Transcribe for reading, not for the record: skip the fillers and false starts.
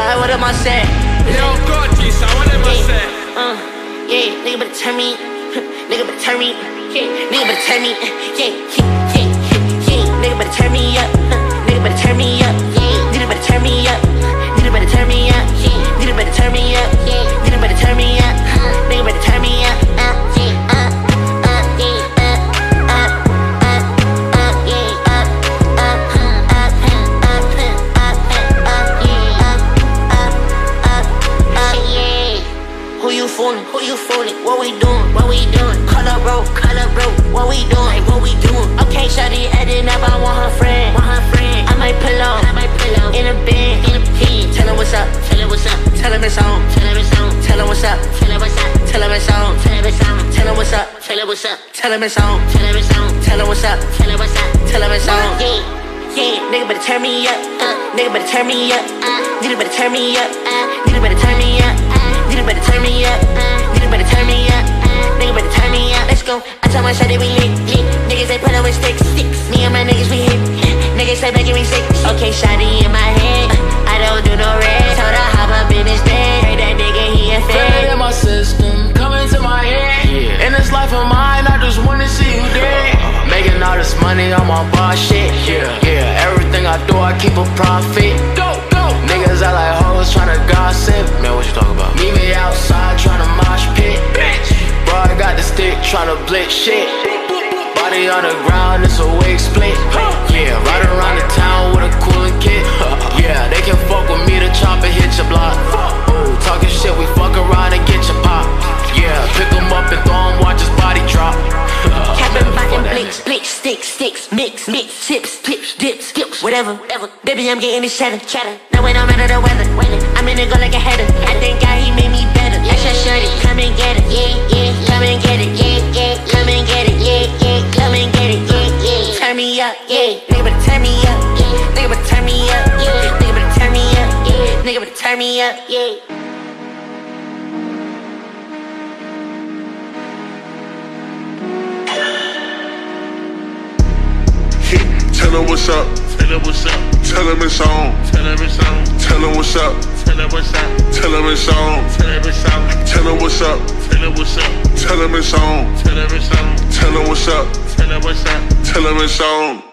Alright, what am I saying? Yo, God, G, son, what am I saying? Yeah, nigga better turn me. Nigga better turn me. Nigga better turn me. Nigga better turn me up. Nigga better turn me up. Nigga better turn me up. Nigga better turn me up. Nigga better turn me up. Nigga better turn me up. Nigga better turn me up. Who you fooling? What we doing? What we doing? Call up, bro. What we doing? Like, what we doing? Okay, shawty adding up. I want her friend. I might pull up. In a bed. Tell her what's up. Tell her it's on. Tell her what's up. Tell her it's on. Tell her what's up. Tell her it's on. Tell her what's up. Tell her it's on. Yeah, nigga better turn me up. Nigga better turn me up. Nigga better turn me up. Nigga better turn me up. Nigga better turn me up. Nigga better turn me up. Nigga better turn me up. Let's go. I tell my shawty we lit. Niggas they put up with sticks. Me and my niggas we hit. Niggas they making me sick. Okay, shawty in my head. I don't do no red. Told her hop up in his bed. Heard that nigga he a Feel fan. it in my system, coming to my head. In this life of mine, I just wanna see you dead. Making all this money on my boss shit. Yeah, everything I do, I keep a profit. Go. Niggas out like hoes tryna gossip. Man, what you talking about? Meet me outside tryna mosh pit. Bro, I got the stick tryna blitz shit. Body on the ground, it's a wig split. Yeah, right around the town with a cooling kit. Yeah, they can fuck with me, the chopper hit your block. Ooh, talking shit, we fuck around and get your pop. Yeah, pick him up and throw him, watch his body drop. Cabin button, blick, sticks, mix, chips, dips, whatever. Baby, I'm getting this cheddar. No, it don't matter the weather. I'm in it go like a header. I think God, he made me better. That's your shorty, come and get it. Yeah, come and get it. Yeah, come and get it. Yeah, come and get it. Yeah. Turn me up, yeah. Nigga better turn me up. Nigga better turn me up. Nigga better turn me up. Nigga better turn me up. Yeah. Tell her what's up. Tell her what's up. Tell him it's on. Tell her it's on. Tell him what's up. Tell her what's up. Tell him it's on. Tell her it's on. Tell her what's up. Tell her what's up. Tell him it's on. Tell her it's on. Tell him what's up. Tell her what's up. Tell him it's on.